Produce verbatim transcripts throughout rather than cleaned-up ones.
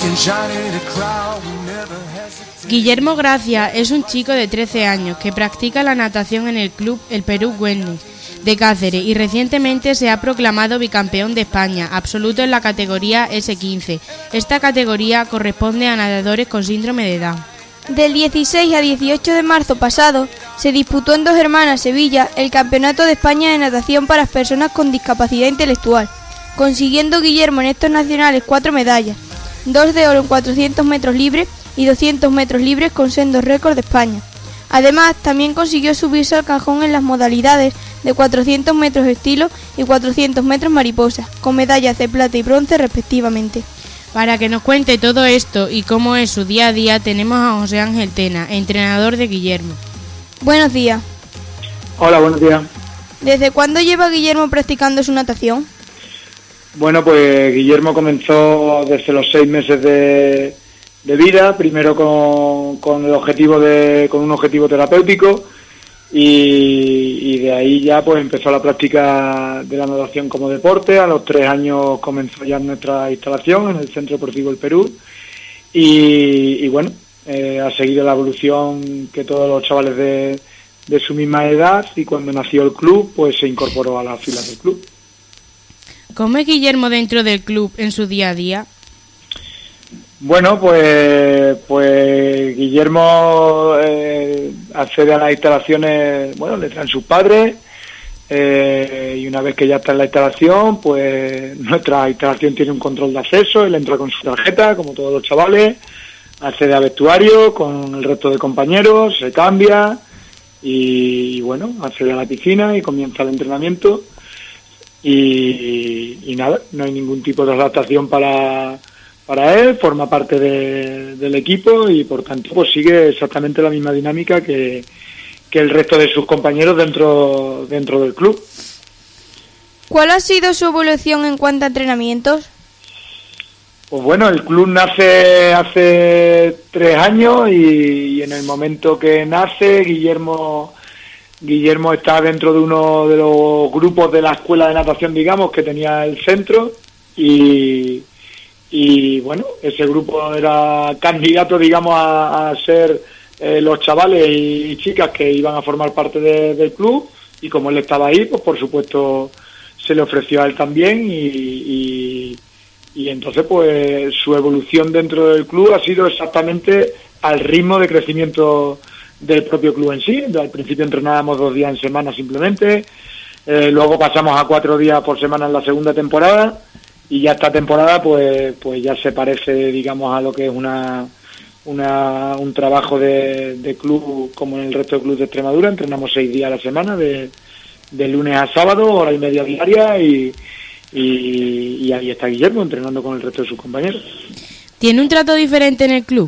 Guillermo Gracia es un chico de trece años que practica la natación en el club El Perú Wellness de Cáceres y recientemente se ha proclamado bicampeón de España absoluto en la categoría ese quince. Esta categoría corresponde a nadadores con síndrome de Down. Del dieciséis a dieciocho de marzo pasado se disputó en Dos Hermanas, Sevilla, el Campeonato de España de Natación para personas con discapacidad intelectual, consiguiendo Guillermo en estos nacionales cuatro medallas, dos de oro en cuatrocientos metros libres y doscientos metros libres con sendos récords de España. Además, también consiguió subirse al cajón en las modalidades de cuatrocientos metros estilo y cuatrocientos metros mariposa, con medallas de plata y bronce respectivamente. Para que nos cuente todo esto y cómo es su día a día, tenemos a José Ángel Tena, entrenador de Guillermo. Buenos días. Hola, buenos días. ¿Desde cuándo lleva Guillermo practicando su natación? Bueno, pues Guillermo comenzó desde los seis meses de, de vida, primero con, con el objetivo de, con un objetivo terapéutico y, y de ahí ya pues empezó la práctica de la natación como deporte. A los tres años comenzó ya nuestra instalación en el Centro Deportivo El Perú y, y bueno, eh, ha seguido la evolución que todos los chavales de, de su misma edad y cuando nació el club pues se incorporó a las filas del club. ¿Cómo es Guillermo dentro del club en su día a día? Bueno, pues pues Guillermo eh, accede a las instalaciones, bueno, le traen sus padres eh, y una vez que ya está en la instalación, pues nuestra instalación tiene un control de acceso, él entra con su tarjeta, como todos los chavales, accede a vestuario con el resto de compañeros, se cambia y, bueno, accede a la piscina y comienza el entrenamiento y, y nada, no hay ningún tipo de adaptación para... para él, forma parte de, del equipo y por tanto pues sigue exactamente la misma dinámica que, que el resto de sus compañeros dentro, dentro del club. ¿Cuál ha sido su evolución en cuanto a entrenamientos? Pues bueno, el club nace hace tres años y, y en el momento que nace Guillermo Guillermo está dentro de uno de los grupos de la escuela de natación, digamos, que tenía el centro y Y bueno, ese grupo era candidato, digamos, a, a ser eh, los chavales y chicas que iban a formar parte de, del club. Y como él estaba ahí, pues por supuesto se le ofreció a él también. Y, y, y entonces, pues su evolución dentro del club ha sido exactamente al ritmo de crecimiento del propio club en sí. Al principio entrenábamos dos días en semana simplemente. Eh, luego pasamos a cuatro días por semana en la segunda temporada. Y ya esta temporada pues pues ya se parece, digamos, a lo que es una, una un trabajo de, de club como en el resto de clubes de Extremadura. Entrenamos seis días a la semana, de, de lunes a sábado, hora y media diaria, y, y, y ahí está Guillermo entrenando con el resto de sus compañeros. ¿Tiene un trato diferente en el club?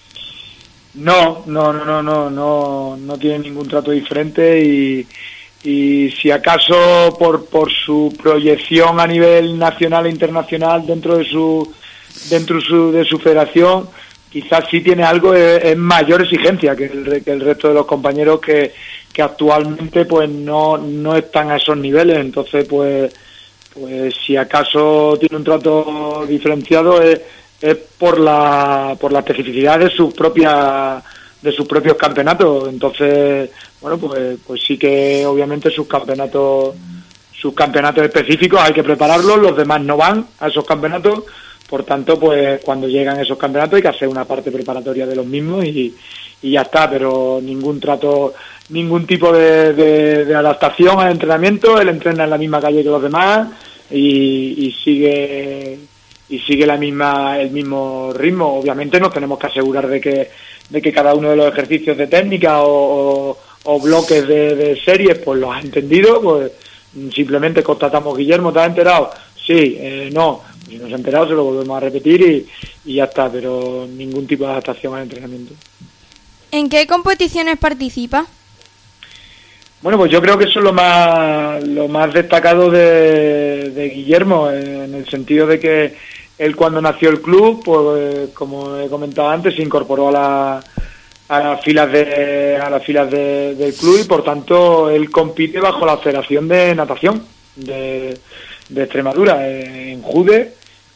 No, no, no, no, no, no, no tiene ningún trato diferente y... y si acaso por por su proyección a nivel nacional e internacional dentro de su dentro su, de su federación quizás sí tiene algo de, de mayor exigencia que el, que el resto de los compañeros que, que actualmente pues no no están a esos niveles. Entonces pues pues si acaso tiene un trato diferenciado es, es por la por la especificidad de sus propias de sus propios campeonatos. Entonces, bueno, pues pues sí que obviamente sus campeonatos sus campeonatos específicos hay que prepararlos, los demás no van a esos campeonatos, por tanto, pues cuando llegan esos campeonatos hay que hacer una parte preparatoria de los mismos y, y ya está, pero ningún trato, ningún tipo de, de, de adaptación al entrenamiento. Él entrena en la misma calle que los demás y, y sigue y sigue la misma el mismo ritmo. Obviamente nos tenemos que asegurar de que de que cada uno de los ejercicios de técnica o, o, o bloques de, de series pues los ha entendido. Pues simplemente constatamos: Guillermo, ¿te has enterado? Sí, eh, no, si no se ha enterado se lo volvemos a repetir y, y ya está, pero ningún tipo de adaptación al entrenamiento. ¿En qué competiciones participa? Bueno, pues yo creo que eso es lo más lo más destacado de, de Guillermo, en el sentido de que él, cuando nació el club, pues como he comentado antes, se incorporó a la a las filas de a las filas de, del club y por tanto él compite bajo la Federación de Natación de, de Extremadura en Jude.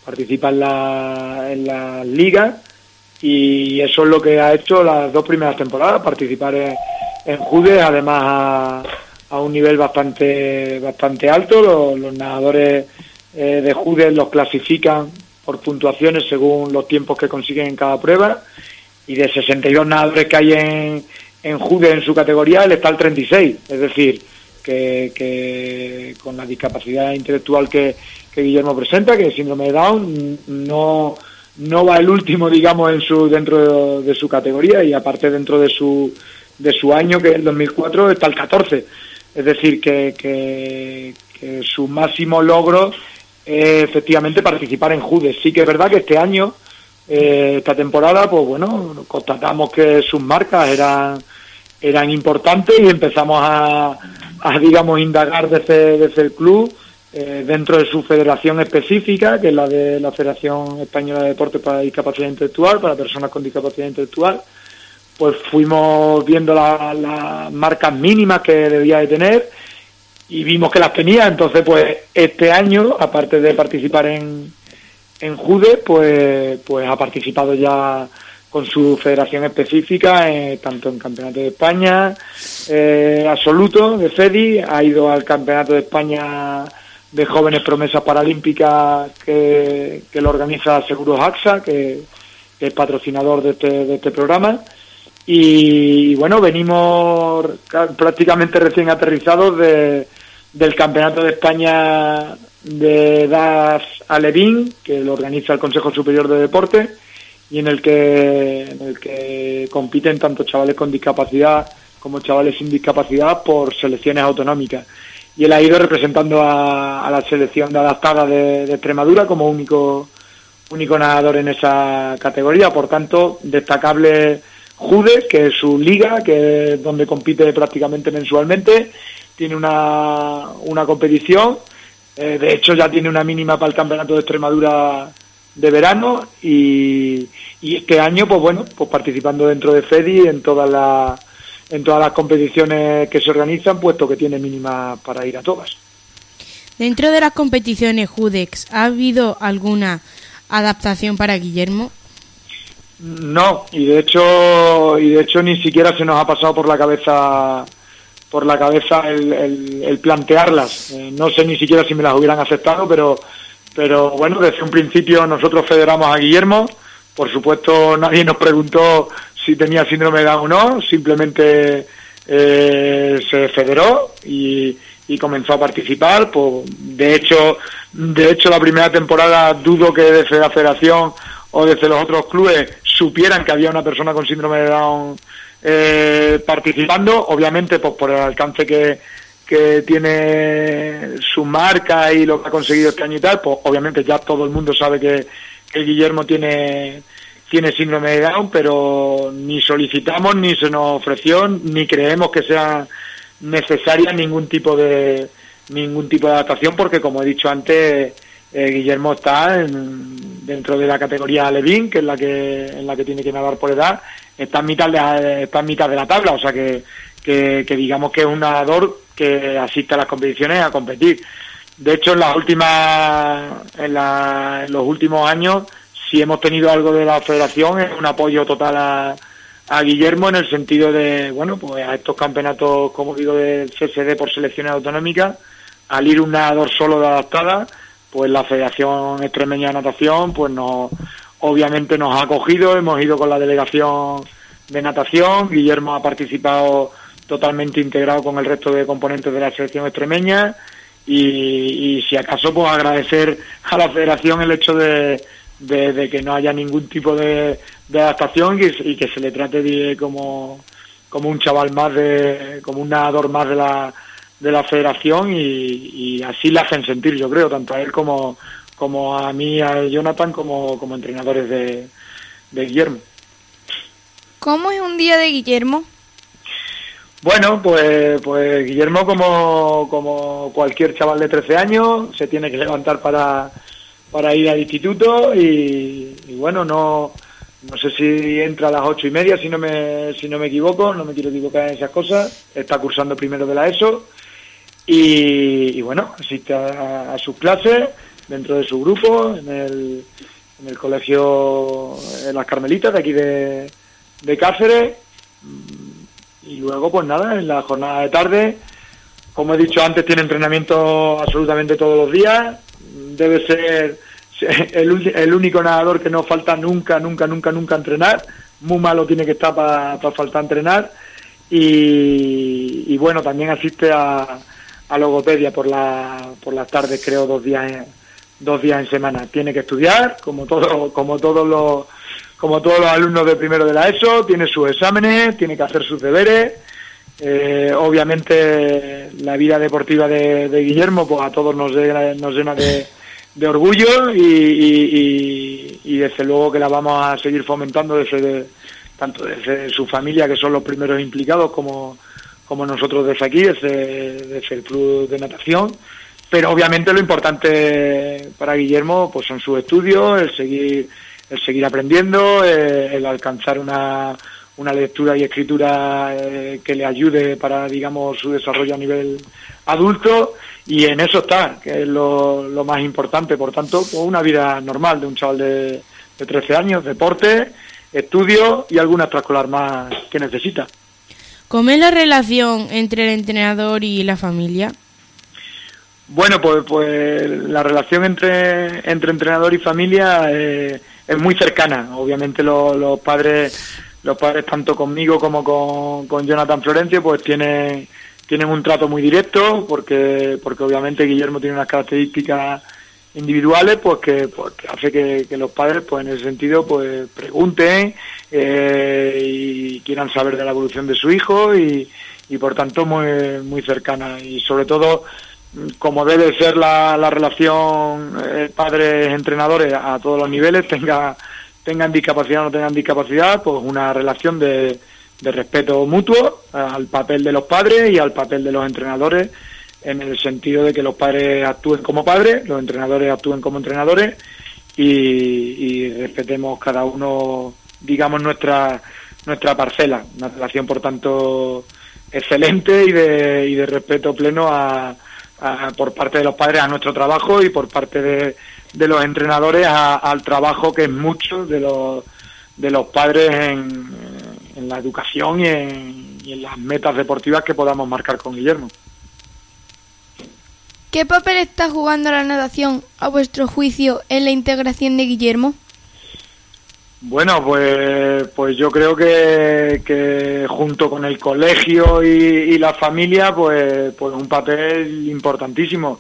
participa en la, en la liga, y eso es lo que ha hecho las dos primeras temporadas, participar en, en Judes, además a, a un nivel bastante bastante alto. Los, los nadadores eh, de Judes los clasifican por puntuaciones según los tiempos que consiguen en cada prueba, y de sesenta y dos nadadores que hay en, en Judes en su categoría, él está al treinta y seis, es decir, que, que con la discapacidad intelectual que, que Guillermo presenta, que es síndrome de Down, no, no va el último, digamos, en su dentro de, de su categoría, y aparte dentro de su de su año, que es el dos mil cuatro, está el catorce, es decir, que, que, que su máximo logro es efectivamente participar en Judes. Sí que es verdad que este año, eh, esta temporada, pues bueno, constatamos que sus marcas eran eran importantes, y empezamos a, a digamos, indagar desde, desde el club, eh, dentro de su federación específica, que es la de la Federación Española de Deportes para Discapacidad Intelectual, para personas con discapacidad intelectual. Pues fuimos viendo las la marcas mínimas que debía de tener, y vimos que las tenía. Entonces, pues este año, aparte de participar en, en Judes, pues, pues ha participado ya con su federación específica, eh, tanto en Campeonato de España eh, absoluto de FEDI, ha ido al Campeonato de España de Jóvenes Promesas Paralímpicas que, que lo organiza Seguros AXA, que, que es patrocinador de este, de este programa. Y bueno, venimos prácticamente recién aterrizados de, del Campeonato de España de edad alevín, que lo organiza el Consejo Superior de Deportes, y en el que en el que compiten tanto chavales con discapacidad como chavales sin discapacidad por selecciones autonómicas. Y él ha ido representando a, a la selección de adaptada de, de Extremadura como único único nadador en esa categoría. Por tanto, destacable Judes, que es su liga, que es donde compite prácticamente mensualmente. Tiene una, una competición, eh, de hecho ya tiene una mínima para el Campeonato de Extremadura de verano, y, y este año, pues bueno, pues participando dentro de FEDI en todas las en todas las competiciones que se organizan, puesto que tiene mínima para ir a todas. Dentro de las competiciones Judex, ¿ha habido alguna adaptación para Guillermo? No, y de hecho y de hecho ni siquiera se nos ha pasado por la cabeza por la cabeza el, el, el plantearlas. Eh, no sé ni siquiera si me las hubieran aceptado, pero pero bueno, desde un principio nosotros federamos a Guillermo. Por supuesto, nadie nos preguntó si tenía síndrome de Down o no, simplemente eh, se federó y, y comenzó a participar. Pues, de hecho, de hecho la primera temporada dudo que desde la federación o desde los otros clubes supieran que había una persona con síndrome de Down eh, participando. Obviamente, pues por el alcance que que tiene su marca y lo que ha conseguido este año y tal, pues obviamente ya todo el mundo sabe que, que Guillermo tiene tiene síndrome de Down, pero ni solicitamos, ni se nos ofreció, ni creemos que sea necesaria ningún tipo de ningún tipo de adaptación, porque como he dicho antes, eh, Guillermo está en, dentro de la categoría alevín, que es la que en la que tiene que nadar por edad, está en mitad de está en mitad de la tabla, o sea que que, que digamos que es un nadador que asiste a las competiciones a competir. De hecho, en las últimas en, la, en los últimos años, si hemos tenido algo de la federación, es un apoyo total a, a Guillermo, en el sentido de, bueno, pues a estos campeonatos, como digo, del C S D por selecciones autonómicas, al ir un nadador solo de adaptada, pues la Federación Extremeña de Natación, pues nos, obviamente nos ha acogido, hemos ido con la delegación de natación, Guillermo ha participado totalmente integrado con el resto de componentes de la selección extremeña, y, y si acaso, pues agradecer a la federación el hecho de, de, de que no haya ningún tipo de, de adaptación, y, y que se le trate de, como, como un chaval más, de como un nadador más de la de la federación, y, y así le hacen sentir, yo creo, tanto a él como, como a mí, a Jonathan, como, como entrenadores de, de Guillermo. ¿Cómo es un día de Guillermo? Bueno, pues pues Guillermo, como como cualquier chaval de trece años, se tiene que levantar para para ir al instituto, y, y bueno, no no sé si entra a las ocho y media, si no me si no me equivoco, no me quiero equivocar en esas cosas. Está cursando primero de la ESO, y, y bueno, asiste a, a sus clases, dentro de su grupo, en el, en el colegio en Las Carmelitas de aquí de, de Cáceres. Y luego, pues nada, en la jornada de tarde, como he dicho antes, tiene entrenamiento absolutamente todos los días. Debe ser el, el único nadador que no falta nunca, nunca, nunca, nunca a entrenar. Muy malo tiene que estar para pa faltar a entrenar. Y, y bueno, también asiste a, a logopedia por la, por las tardes, creo, dos días en, dos días en semana. Tiene que estudiar, como todo, como todos los como todos los alumnos de primero de la ESO, tiene sus exámenes, tiene que hacer sus deberes. Eh, obviamente la vida deportiva de, de Guillermo, pues a todos nos llena, nos llena de, de orgullo y, y, y, y desde luego que la vamos a seguir fomentando desde tanto desde su familia, que son los primeros implicados, como, como nosotros desde aquí, desde, desde el club de natación. Pero obviamente lo importante para Guillermo pues son sus estudios, el seguir el seguir aprendiendo, eh, el alcanzar una, una lectura y escritura eh, que le ayude para, digamos, su desarrollo a nivel adulto, y en eso está, que es lo, lo más importante. Por tanto, pues una vida normal de un chaval de, de trece años, deporte, estudio y alguna extraescolar más que necesita. ¿Cómo es la relación entre el entrenador y la familia? Bueno, pues pues la relación entre entre entrenador y familia eh, es muy cercana. Obviamente los, los padres los padres tanto conmigo como con, con Jonathan Florencio pues tienen tienen un trato muy directo, porque porque obviamente Guillermo tiene unas características individuales pues que, pues, que hace que, que los padres pues en ese sentido pues pregunten eh, y quieran saber de la evolución de su hijo, y, y por tanto muy muy cercana, y sobre todo como debe ser la, la relación eh, padres-entrenadores a todos los niveles, tenga, tengan discapacidad o no tengan discapacidad, pues una relación de, de respeto mutuo al papel de los padres y al papel de los entrenadores, en el sentido de que los padres actúen como padres, los entrenadores actúen como entrenadores, y, y respetemos cada uno, digamos, nuestra nuestra parcela. Una relación, por tanto, excelente y de, y de respeto pleno a A, por parte de los padres a nuestro trabajo, y por parte de, de los entrenadores a, al trabajo que es mucho de los de los padres en, en la educación y en, y en las metas deportivas que podamos marcar con Guillermo. ¿Qué papel está jugando la natación, a vuestro juicio, en la integración de Guillermo? Bueno, pues pues yo creo que, que junto con el colegio y, y la familia, pues pues un papel importantísimo.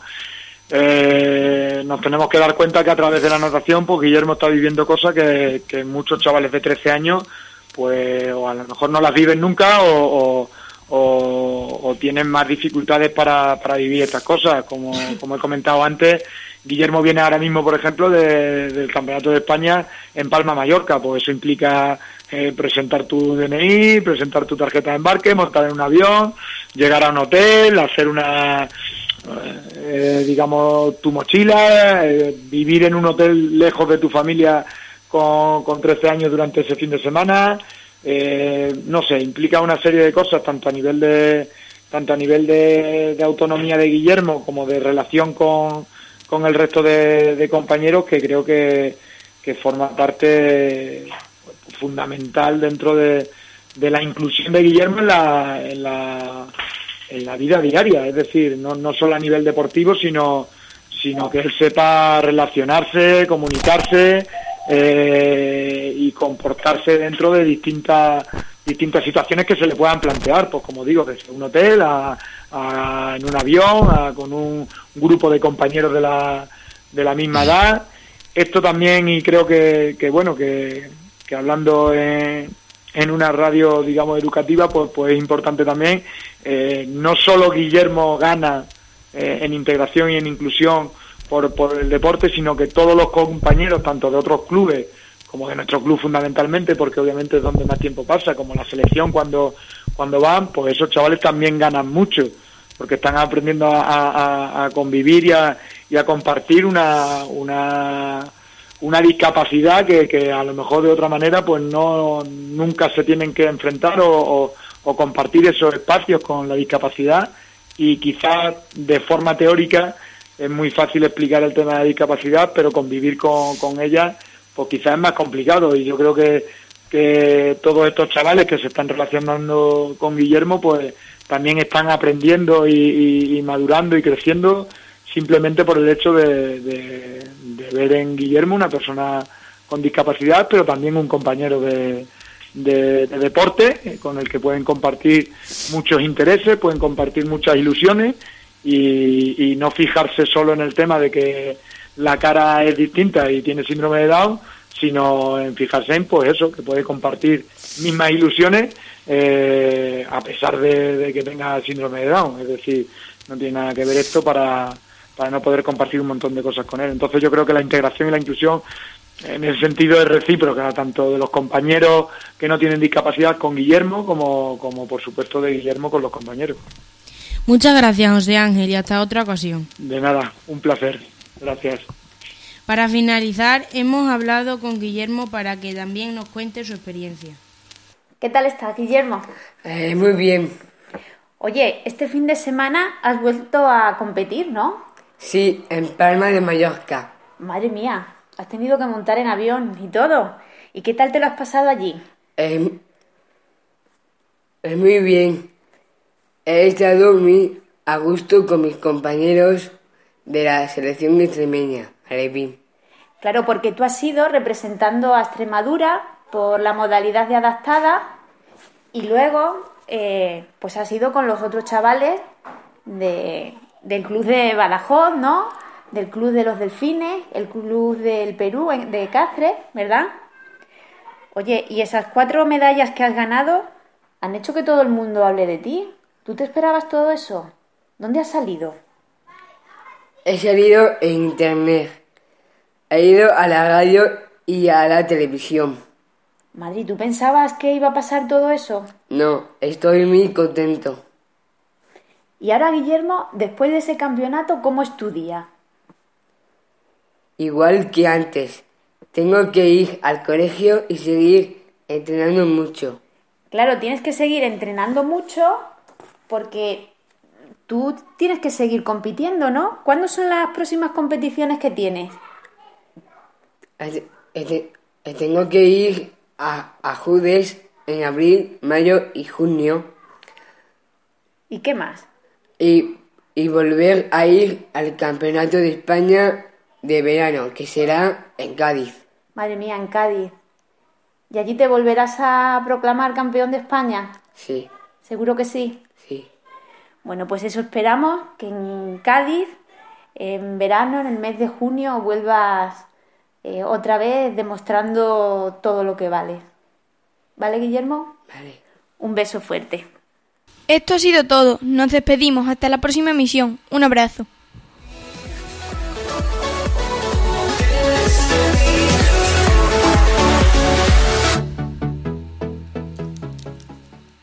Eh, nos tenemos que dar cuenta que a través de la natación, pues Guillermo está viviendo cosas que, que muchos chavales de trece años, pues o a lo mejor no las viven nunca, o, o, o, o tienen más dificultades para, para vivir estas cosas. Como, como he comentado antes, Guillermo viene ahora mismo, por ejemplo, de, del Campeonato de España en Palma, Mallorca. Pues eso implica eh, presentar tu D N I, presentar tu tarjeta de embarque, montar en un avión, llegar a un hotel, hacer una, eh, digamos, tu mochila, eh, vivir en un hotel lejos de tu familia con, con trece años durante ese fin de semana. Eh, no sé, implica una serie de cosas, tanto a nivel de tanto a nivel de, de autonomía de Guillermo como de relación con con el resto de, de compañeros, que creo que, que forma parte fundamental dentro de, de la inclusión de Guillermo en la, en la en la vida diaria, es decir, no, no solo a nivel deportivo, sino sino que él sepa relacionarse, comunicarse eh, y comportarse dentro de distintas distintas situaciones que se le puedan plantear, pues como digo, desde un hotel a, a en un avión, a, con un grupo de compañeros de la de la misma edad. Esto también, y creo que, que bueno, que, que hablando en, en una radio, digamos, educativa, pues, pues es importante también, eh, no solo Guillermo gana eh, en integración y en inclusión por, por el deporte, sino que todos los compañeros, tanto de otros clubes como de nuestro club fundamentalmente, porque obviamente es donde más tiempo pasa, como la selección cuando cuando van, pues esos chavales también ganan mucho, porque están aprendiendo a, a, a convivir y a, y a compartir una una una discapacidad que, que a lo mejor de otra manera pues no nunca se tienen que enfrentar o, o, o compartir esos espacios con la discapacidad, y quizás de forma teórica es muy fácil explicar el tema de la discapacidad, pero convivir con, con ella, pues quizás es más complicado. Y yo creo que, que todos estos chavales que se están relacionando con Guillermo, pues también están aprendiendo y, y, y madurando y creciendo, simplemente por el hecho de, de, de ver en Guillermo una persona con discapacidad, pero también un compañero de, de, de deporte, con el que pueden compartir muchos intereses, pueden compartir muchas ilusiones, y, y no fijarse solo en el tema de que la cara es distinta y tiene síndrome de Down, sino en fijarse en, pues eso, que puede compartir mismas ilusiones eh, a pesar de, de que tenga síndrome de Down. Es decir, no tiene nada que ver esto para, para no poder compartir un montón de cosas con él. Entonces yo creo que la integración y la inclusión en ese sentido es recíproca, tanto de los compañeros que no tienen discapacidad con Guillermo, como, como por supuesto de Guillermo con los compañeros. Muchas gracias, José Ángel, y hasta otra ocasión. De nada, un placer. Gracias. Para finalizar, hemos hablado con Guillermo para que también nos cuente su experiencia. ¿Qué tal estás, Guillermo? Eh, muy bien. Oye, este fin de semana has vuelto a competir, ¿no? Sí, en Palma de Mallorca. Madre mía, has tenido que montar en avión y todo. ¿Y qué tal te lo has pasado allí? Eh, eh, muy bien. He estado muy a gusto con mis compañeros de la selección extremeña, Alevín. Claro, porque tú has ido representando a Extremadura por la modalidad de adaptada y luego eh, pues has ido con los otros chavales de, del club de Badajoz, ¿no? Del club de los Delfines, el club del Perú de Cáceres, ¿verdad? Oye, ¿y esas cuatro medallas que has ganado han hecho que todo el mundo hable de ti? ¿Tú te esperabas todo eso? ¿Dónde has salido? He salido en internet. He ido a la radio y a la televisión. Madre, ¿tú pensabas que iba a pasar todo eso? No, estoy muy contento. Y ahora, Guillermo, después de ese campeonato, ¿cómo es tu día? Igual que antes. Tengo que ir al colegio y seguir entrenando mucho. Claro, tienes que seguir entrenando mucho porque tú tienes que seguir compitiendo, ¿no? ¿Cuándo son las próximas competiciones que tienes? Tengo que ir a, a Judes en abril, mayo y junio. ¿Y qué más? Y, y volver a ir al Campeonato de España de verano, que será en Cádiz. Madre mía, en Cádiz. ¿Y allí te volverás a proclamar campeón de España? Sí. ¿Seguro que sí? Sí. Bueno, pues eso esperamos, que en Cádiz, en verano, en el mes de junio, vuelvas eh, otra vez demostrando todo lo que vales. ¿Vale, Guillermo? Vale. Un beso fuerte. Esto ha sido todo. Nos despedimos. Hasta la próxima emisión. Un abrazo.